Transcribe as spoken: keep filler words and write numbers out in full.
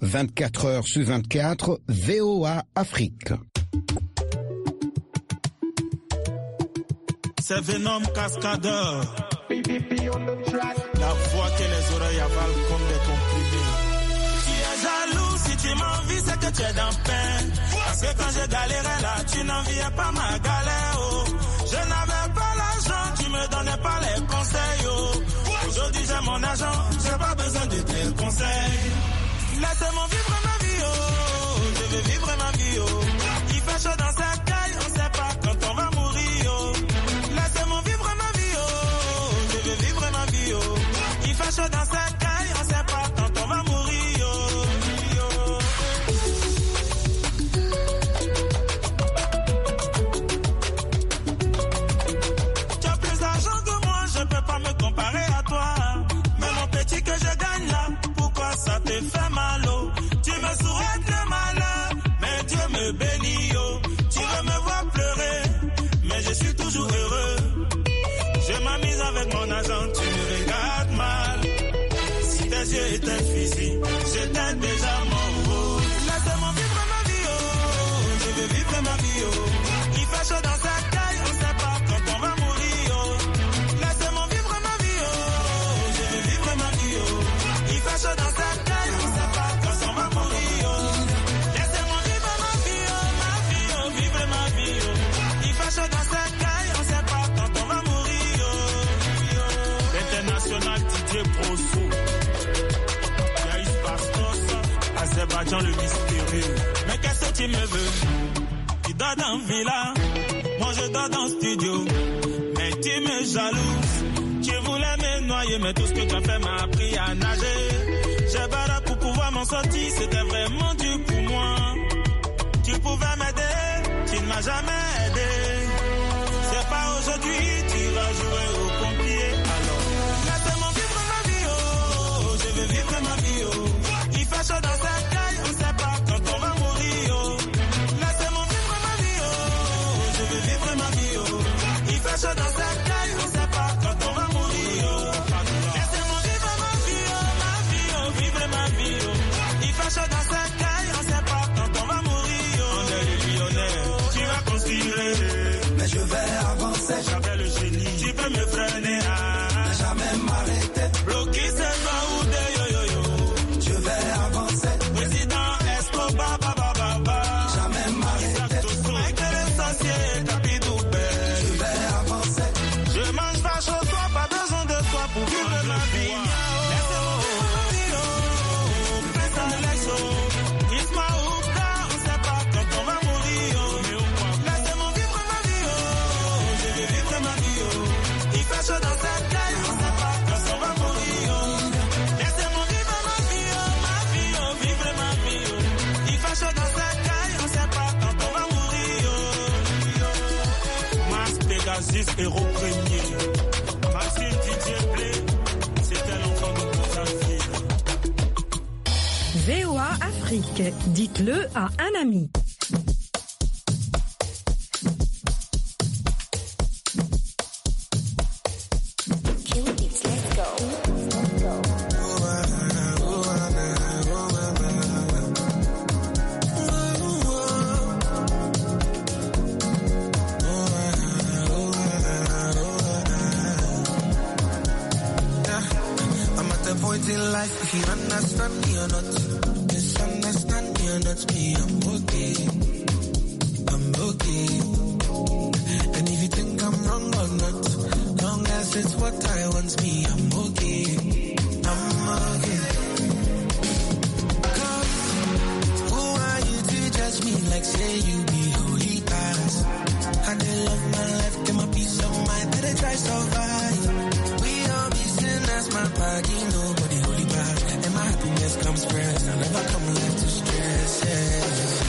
vingt-quatre heures sur vingt-quatre, V O A Afrique. C'est Venom Cascadeur. La voix que les oreilles avalent comme des comprimés. Tu es jaloux, si tu m'envies, c'est que tu es dans peine. Parce que quand je galérais là, tu n'enviais pas ma galère. Oh. Je n'avais pas l'argent, tu me donnais pas les conseils. Oh. Aujourd'hui j'ai mon argent, j'ai pas besoin de tes conseils. Laissez-moi vivre ma vie, oh. Je veux vivre ma vie, oh. Il fait chaud dans sa caille, on sait pas quand on va mourir, oh. Laissez-moi vivre ma vie, oh. Je veux vivre ma vie, oh. Il fait chaud dans sa caille, on sait pas quand on va mourir, oh. Tu as plus d'argent que moi, je peux pas me comparer à toi. Mais mon petit que je gagne là, pourquoi ça te fait mal, oh? Tu me souhaites le malheur, mais Dieu me bénit, oh. Tu veux me voir pleurer, mais je suis toujours heureux. Je m'amuse avec mon argent, tu me regardes mal. Si tes yeux étaient physiques, j'étais déjà mort, oh. Laissez-moi vivre ma vie, oh. Je veux vivre ma vie, oh. Il fait chaud dans sa caille, on sait pas quand on va mourir, oh. Laissez-moi vivre ma vie, oh. Je veux vivre ma vie, oh. Il fait chaud dans sa caille, on sait pas quand on va mourir, oh. Laissez-moi vivre ma vie, oh, ma vie, oh, vivre ma vie, oh. Il fait chaud dans sa caille, on sait pas quand on va mourir, oh. L'international D J Brosso, Yaïs Bastos, Azerbaïdjan le mystérieux. Mais qu'est-ce que tu me veux? Tu dors dans villa, moi je dors dans studio. Mais tu me jalouses, tu voulais me noyer, mais tout ce que tu as fait m'a appris à nager. J'ai barré pour pouvoir m'en sortir, c'était vraiment dur pour moi. Tu pouvais m'aider, tu ne m'as jamais aidé. C'est pas aujourd'hui, tu vas jouer au pompier. Alors, laissez-moi vivre ma vie, oh. Je veux vivre ma vie, oh. Il fait chaud dans sa caille, on sait pas quand on va mourir, oh. Laissez-moi vivre ma vie, oh. Je veux vivre ma vie, oh. Il fait chaud dans sa caille, on sait pas quand on va mourir, oh. Laissez-moi vivre ma vie, oh, ma vie, oh, vivre ma vie, oh. Il fait chaud dans sa caille, on sait pas quand on va mourir, oh. On est les millionnaires, tu vas considérer. Mais je vais avancer. J'avais le génie, tu peux me freiner, ah. Ne jamais m'arrêter. Bloqué, c'est pas où de yo yo yo. Je vais avancer. Président Escobar, ba ba ba ba. Jamais m'arrêter. Michael Essentiel, Capidoupe. Je vais avancer. Je mange vache au toit, pas besoin de toi pour vivre ma vie. Laissez-moi vivre ma vie, oh. Fais ça, laisse, oh. Isma Oupta, on sait pas quand on va mourir, oh. Laissez-moi vivre ma vie, oh. Je veux vivre ma vie, oh. Il fait chaud dans cette caille, on sait pas quand on va mourir, oh. Laissez-moi vivre ma vie, oh. Ma vie, oh. Vivre ma vie, oh. Il fait chaud dans cette caille, on sait pas quand on va mourir, oh. Mars Pegasus, héros premier. Maxime Didier Blé, c'était l'enfant de Brazzaville. V O A Afrique, dites-le à un ami. In life, if you understand me or not, misunderstand me or not, me, I'm okay, I'm okay. And if you think I'm wrong or not, long as it's what I want, me, I'm okay, I'm okay. Cause who are you to judge me like say you be holy past? I they love my life, get my peace of mind, that I try survive. We all be sinners, my body, nobody holy back. And my happiness comes first, I never come left to stress, yeah.